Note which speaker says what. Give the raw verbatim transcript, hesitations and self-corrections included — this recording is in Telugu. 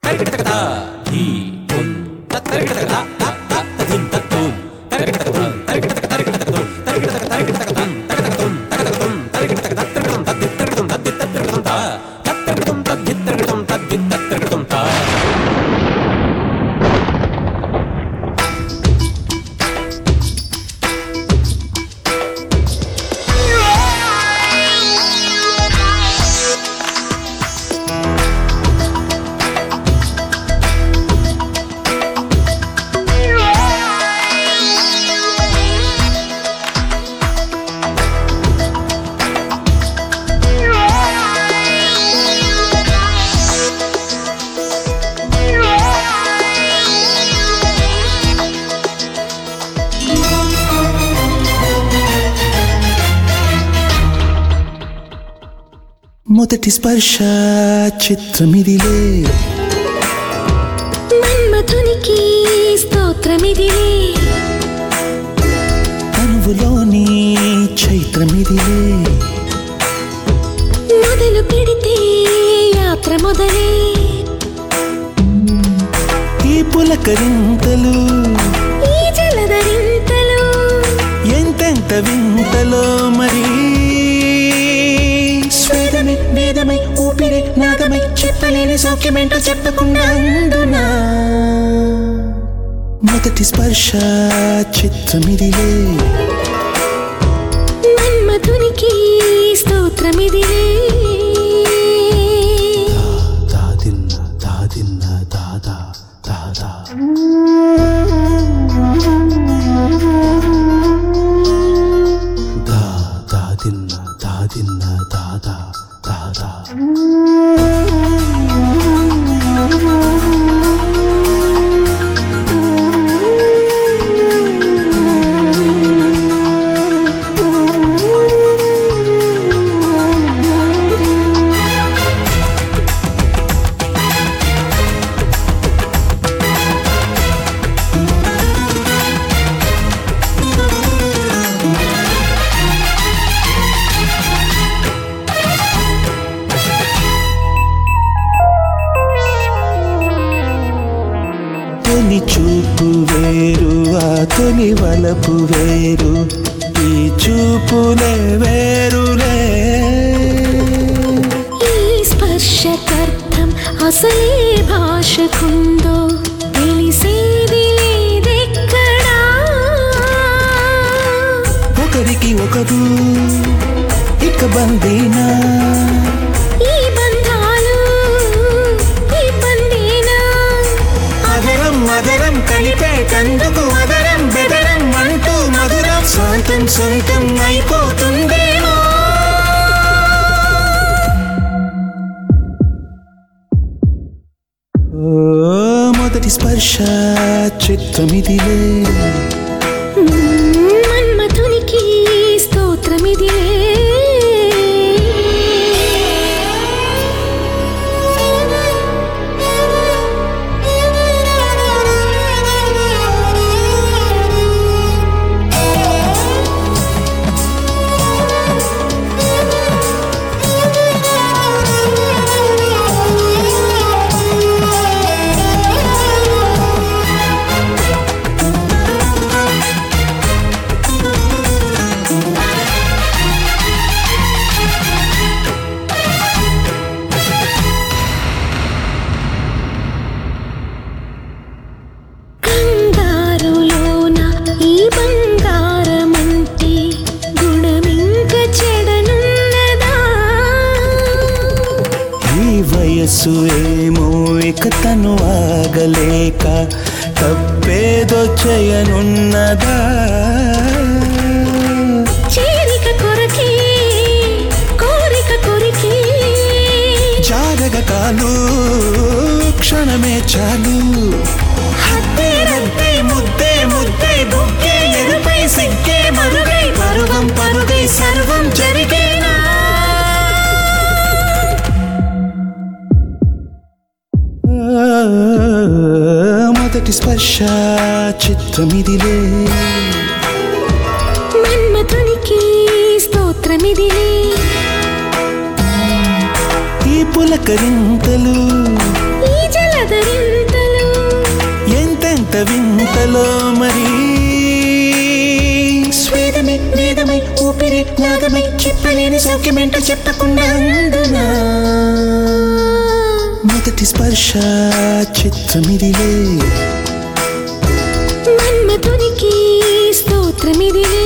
Speaker 1: మొదటి స్పర్శ చిత్రమిదిలే
Speaker 2: మన్మథునికి స్తోత్రమిదిలే
Speaker 1: అనువులోని చైత్రమిదిలే
Speaker 2: మొదలు పెడితే యాత్ర మొదలే
Speaker 1: ఈ పులకరింతలు
Speaker 2: ఈ జలధరింతలు
Speaker 1: ఎంతెంత వింతలో మరి స్వేదమై వేదమై ఊపిరి నాదమై చెప్పలేని సౌఖ్యమేంటో చెప్పకుండా అందునా మొదటి స్పర్శ చిత్రమిదిలే
Speaker 2: మన్మథునికి స్తోత్రమిదిలే
Speaker 1: దాదిన్న దాదిన్న దాదా దాదా దా దాదిన్న దాదిన్న దాదా దాదా తొలి చూపు వేరు ఆ తొలి వలపు వేరు ఈ చూపులే వేరులే
Speaker 2: ఈ స్పర్శకర్థం అసలే భాషకుందో తెలిసేది లేదెక్కడా
Speaker 1: ఒకరికి ఒకరు ఇక బందీనా
Speaker 2: ఈ బంధాలు ఈ బందీనా
Speaker 1: అదరం అదరం కలిపేటందుకు అదరం బెదరం అంటూ మధురం సొంతం సొంతం అయిపోతుందేమో ఓ మొదటి స్పర్శ చిత్రమిదిలే
Speaker 2: మన్మథునికి స్తోత్రమిదిలే కంగారులోన ఈ బంగారమంటే గుణమింక చెడనున్నదా
Speaker 1: ఈ వయస్సు ఏమో ఇక తను ఆగలేక తప్పేదో చేయనున్నదా
Speaker 2: చేరిక కొరకే కోరిక కొరికే
Speaker 1: జారగ కాలు క్షణమే చాలు హద్దే రద్దే ముద్దే ముద్దే బుక్కే ఎరుపై సిగ్గే మరుగై పరుగం పరుగై సర్వం జరిగేనా మొదటి స్పర్శ చిత్రమిదిలే
Speaker 2: మన్మథునికి స్తోత్రమిదిలే
Speaker 1: ఈ పులకరింతలు
Speaker 2: ఈ జలధరింతలు
Speaker 1: గుండెలో మరి స్వేదమై వేదమై ఊపిరి నాగమై చెప్పలేని సౌఖ్యమేంటో చెప్పకుండా అందునా మొదటి స్పర్శ చిత్రమిదిలే
Speaker 2: మన్మధునికి స్తోత్రమిదిలే